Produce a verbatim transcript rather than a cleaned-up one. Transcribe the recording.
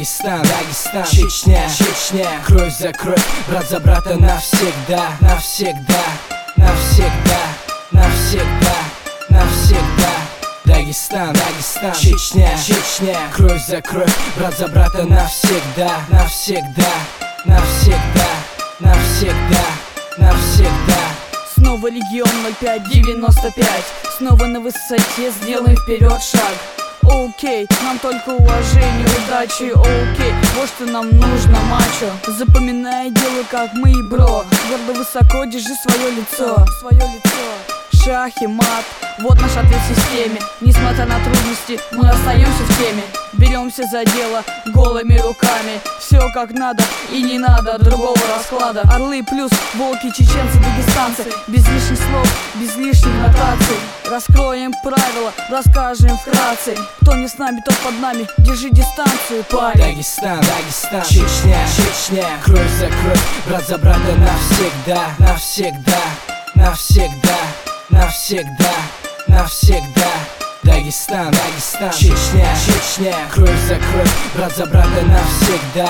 Дагестан, Дагестан, Чечня, Чечня, кровь за кровь, брат за брата навсегда, навсегда, навсегда, навсегда, навсегда. Дагестан, Дагестан, Чечня, Чечня, кровь за кровь, брат за брата навсегда, навсегда, навсегда, навсегда, навсегда. Снова регион ноль пять девяносто пять, снова на высоте, сделаем вперед шаг. Окей, нам только уважение, удачи, окей, вот что нам нужно, мачо. Запоминай, делай как мы, бро, гордо высоко держи свое лицо, свое лицо. Шах и мат, вот наш ответ системе. Несмотря на трудности, мы остаемся в теме. Беремся за дело голыми руками. Все как надо и не надо другого расклада. Орлы плюс волки, чеченцы, дагестанцы. Без лишних слов, без лишних нотаций. Раскроем правила, расскажем вкратце. Кто не с нами, тот под нами, держи дистанцию, парень. Дагестан, Дагестан, Чечня, Чечня, кровь за кровь, брат за брата навсегда, навсегда, навсегда, навсегда, навсегда. Дагестан, Дагестан, Чечня, Чечня, кровь за кровь, брат за брата навсегда.